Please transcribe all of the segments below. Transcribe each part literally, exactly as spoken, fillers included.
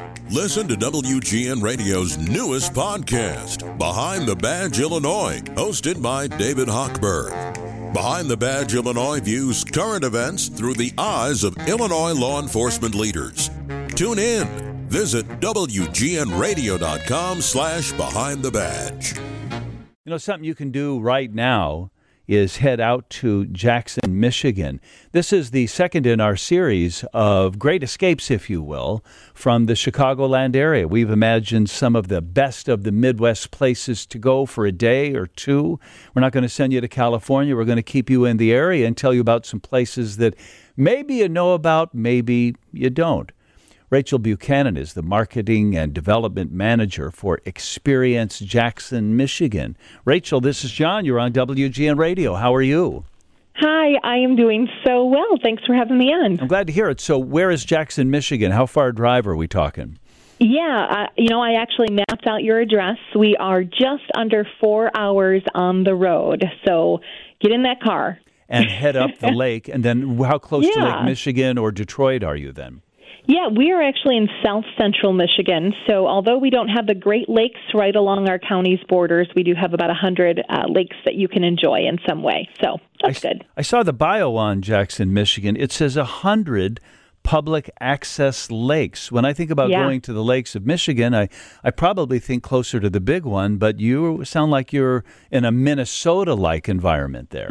Listen to W G N Radio's newest podcast, Behind the Badge Illinois, hosted by David Hochberg. Behind the Badge Illinois views current events through the eyes of Illinois law enforcement leaders. Tune in. Visit W G N radio dot com slash behind the badge. You know, something you can do right now is head out to Jackson, Michigan. This is the second in our series of great escapes, if you will, from the Chicagoland area. We've imagined some of the best of the Midwest places to go for a day or two. We're not going to send you to California. We're going to keep you in the area and tell you about some places that maybe you know about, maybe you don't. Rachel Buchanan is the Marketing and Development Manager for Experience Jackson, Michigan. Rachel, this is John. You're on W G N Radio. How are you? Hi, I am doing so well. Thanks for having me on. I'm glad to hear it. So where is Jackson, Michigan? How far a drive are we talking? Yeah, uh, you know, I actually mapped out your address. We are just under four hours on the road. So get in that car. And head up the lake. And then how close yeah. to Lake Michigan or Detroit are you then? Yeah, we are actually in south central Michigan. So although we don't have the Great Lakes right along our county's borders, we do have about one hundred uh, lakes that you can enjoy in some way. So that's I, good. I saw the bio on Jackson, Michigan. It says one hundred public access lakes. When I think about yeah. going to the lakes of Michigan, I, I probably think closer to the big one, but you sound like you're in a Minnesota-like environment there.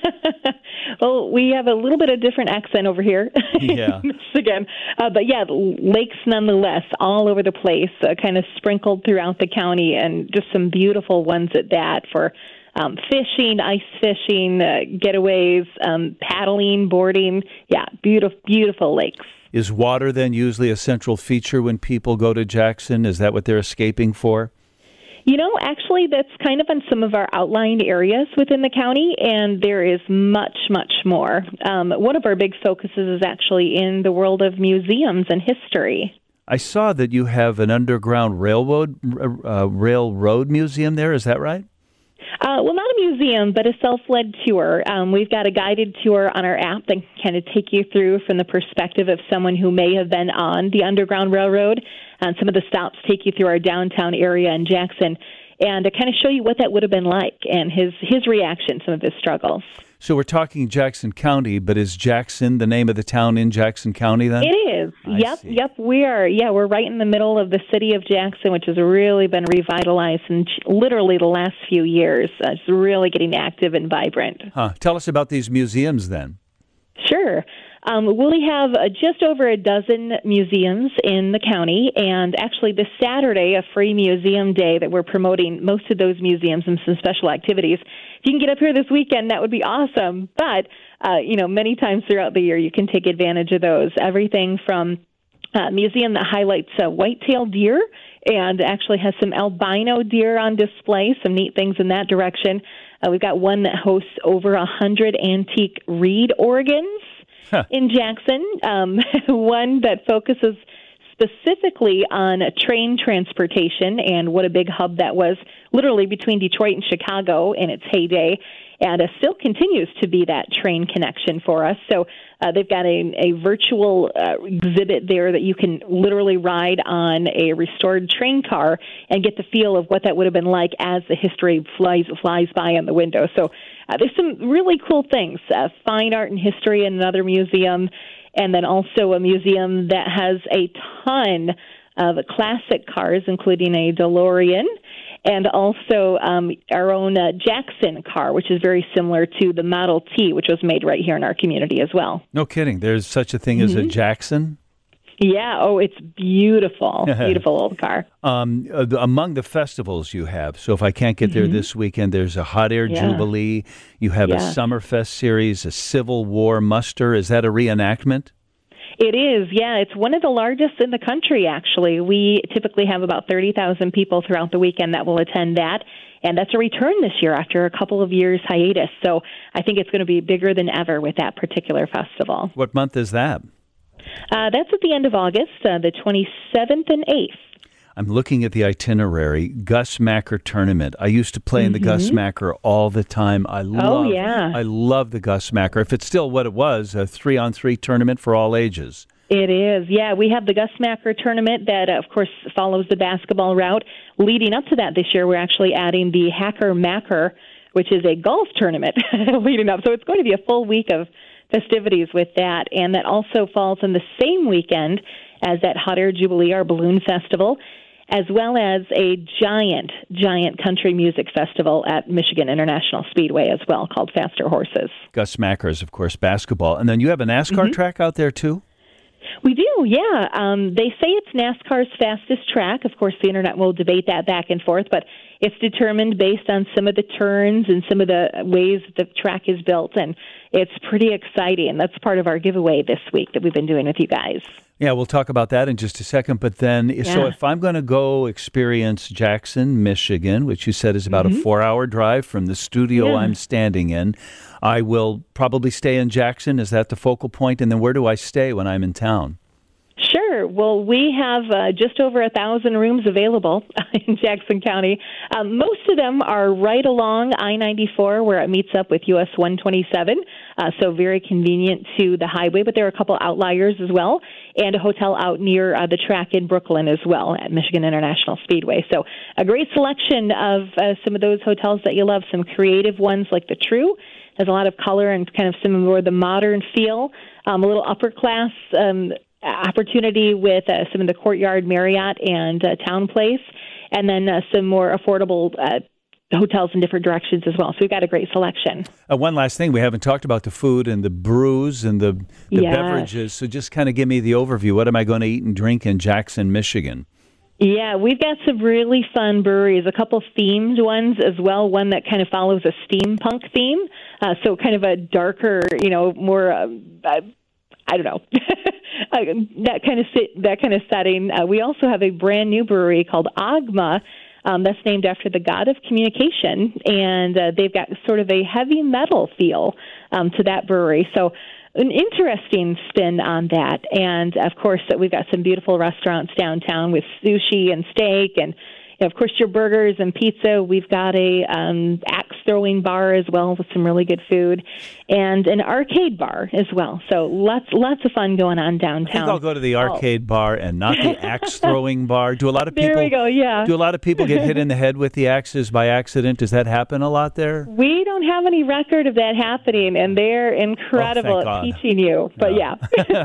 Well, we have a little bit of different accent over here yeah. in Michigan. Uh, but yeah, lakes nonetheless, all over the place, uh, kind of sprinkled throughout the county, and just some beautiful ones at that for um, fishing, ice fishing, uh, getaways, um, paddling, boarding. Yeah, beautiful, beautiful lakes. Is water then usually a central feature when people go to Jackson? Is that what they're escaping for? You know, actually, that's kind of on some of our outlying areas within the county, and there is much, much more. Um, one of our big focuses is actually in the world of museums and history. I saw that you have an underground railroad uh, railroad museum there. Is that right? Uh, well, not a museum, but a self-led tour. Um, we've got a guided tour on our app that kind of take you through from the perspective of someone who may have been on the Underground Railroad. And some of the stops take you through our downtown area in Jackson, and to kind of show you what that would have been like and his, his reaction, some of his struggles. So we're talking Jackson County, but is Jackson the name of the town in Jackson County then? It is. I yep, see. yep. We are. Yeah, we're right in the middle of the city of Jackson, which has really been revitalized in literally the last few years. Uh, it's really getting active and vibrant. Huh. Tell us about these museums then. Sure. Um, we have uh, just over a dozen museums in the county, and actually this Saturday, a free museum day that we're promoting most of those museums and some special activities. If you can get up here this weekend, that would be awesome. But, uh, you know, many times throughout the year, you can take advantage of those. Everything from a museum that highlights uh, white-tailed deer and actually has some albino deer on display, some neat things in that direction. Uh, we've got one that hosts over one hundred antique reed organs. Huh. In Jackson, um, one that focuses specifically on train transportation and what a big hub that was literally between Detroit and Chicago in its heyday, and uh, still continues to be that train connection for us. So uh, they've got a, a virtual uh, exhibit there that you can literally ride on a restored train car and get the feel of what that would have been like as the history flies flies by in the window. So uh, there's some really cool things, uh, fine art and history in another museum, and then also a museum that has a ton of classic cars, including a DeLorean, and also um, our own uh, Jackson car, which is very similar to the Model T, which was made right here in our community as well. No kidding. There's such a thing mm-hmm. as a Jackson? Yeah. Oh, it's beautiful. Beautiful old car. Um, uh, among the festivals you have, so if I can't get mm-hmm. there this weekend, there's a Hot Air yeah. Jubilee. You have yeah. a Summerfest series, a Civil War muster. Is that a reenactment? It is, yeah. It's one of the largest in the country, actually. We typically have about thirty thousand people throughout the weekend that will attend that, and that's a return this year after a couple of years hiatus. So I think it's going to be bigger than ever with that particular festival. What month is that? Uh, that's at the end of August, uh, the twenty-seventh and eighth. I'm looking at the itinerary, Gus Macker tournament. I used to play in the mm-hmm. Gus Macker all the time. I love, oh, yeah. I love the Gus Macker. If it's still what it was, a three-on-three tournament for all ages. It is, yeah. We have the Gus Macker tournament that, uh, of course, follows the basketball route. Leading up to that this year, we're actually adding the Hacker Macker, which is a golf tournament leading up. So it's going to be a full week of festivities with that, and that also falls in the same weekend as that Hot Air Jubilee, our balloon festival, as well as a giant, giant country music festival at Michigan International Speedway as well, called Faster Horses. Gus Macker is, of course, basketball. And then you have a NASCAR Mm-hmm. track out there, too? We do, yeah. Um, they say it's NASCAR's fastest track. Of course, the Internet will debate that back and forth, but it's determined based on some of the turns and some of the ways the track is built, and it's pretty exciting. That's part of our giveaway this week that we've been doing with you guys. Yeah, we'll talk about that in just a second. But then, yeah. So if I'm going to go experience Jackson, Michigan, which you said is about mm-hmm. a four-hour drive from the studio yeah. I'm standing in, I will probably stay in Jackson. Is that the focal point? And then where do I stay when I'm in town? Sure. Well, we have uh, just over a thousand rooms available in Jackson County. Um, most of them are right along I ninety-four where it meets up with U S one twenty-seven, uh, so very convenient to the highway. But there are a couple outliers as well, and a hotel out near uh, the track in Brooklyn as well at Michigan International Speedway. So a great selection of uh, some of those hotels that you love, some creative ones like the True. Has a lot of color and kind of some more the modern feel, um, a little upper class um opportunity with uh, some of the Courtyard Marriott and uh, Town Place, and then uh, some more affordable uh, hotels in different directions as well. So we've got a great selection. Uh, one last thing, we haven't talked about the food and the brews and the, the yes. beverages, so just kind of give me the overview. What am I going to eat and drink in Jackson, Michigan? Yeah, we've got some really fun breweries, a couple themed ones as well, one that kind of follows a steampunk theme, uh, so kind of a darker, you know, more... Uh, uh, I don't know, uh, that kind of sit, that kind of setting. Uh, we also have a brand new brewery called Agma um, that's named after the god of communication, and uh, they've got sort of a heavy metal feel um, to that brewery. So an interesting spin on that. And, of course, we've got some beautiful restaurants downtown with sushi and steak and, you know, of course, your burgers and pizza. We've got a um, axe-throwing bar as well with some really good food, and an arcade bar as well. So lots lots of fun going on downtown. I think I'll go to the arcade oh. bar and not the axe-throwing bar. Do a lot of people? There we go, yeah. Do a lot of people get hit in the head with the axes by accident? Does that happen a lot there? We don't have any record of that happening, and they're incredible oh, at God. teaching you. But, no.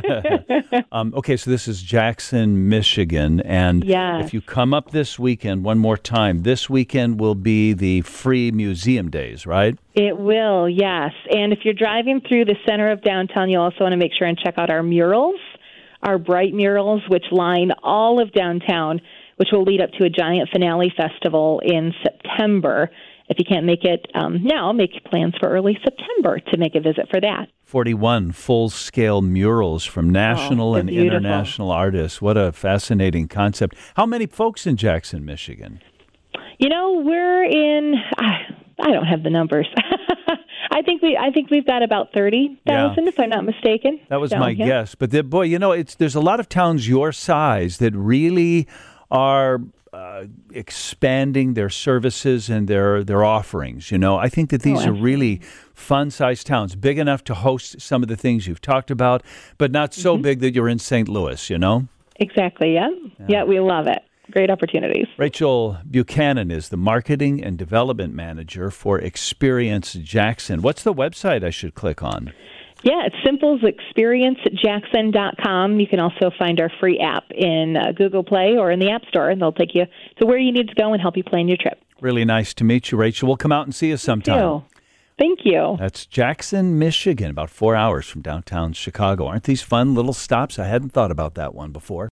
yeah. um, okay, so this is Jackson, Michigan, and yes. if you come up this weekend, one more time, this weekend will be the free museum days, right? It will, yes. And if you're driving through the center of downtown, you'll also want to make sure and check out our murals, our bright murals, which line all of downtown, which will lead up to a giant finale festival in September. If you can't make it um, now, make plans for early September to make a visit for that. forty-one full-scale murals from national oh, and beautiful. international artists. What a fascinating concept. How many folks in Jackson, Michigan? You know, we're in... I, I don't have the numbers. I think we. I think we've got about thirty thousand, yeah. if I'm not mistaken. That was my here. guess. But the, boy, you know, it's there's a lot of towns your size that really are uh, expanding their services and their their offerings. You know, I think that these oh, are really fun-sized towns, big enough to host some of the things you've talked about, but not so mm-hmm. big that you're in Saint Louis. You know. Exactly. Yeah. yeah. Yeah. We love it. Great opportunities. Rachel Buchanan is the Marketing and Development Manager for Experience Jackson. What's the website I should click on? Yeah, it's simple as experience jackson dot com. You can also find our free app in uh, Google Play or in the App Store, and they'll take you to where you need to go and help you plan your trip. Really nice to meet you, Rachel. We'll come out and see you sometime. Thank you. Thank you. That's Jackson, Michigan, about four hours from downtown Chicago. Aren't these fun little stops? I hadn't thought about that one before.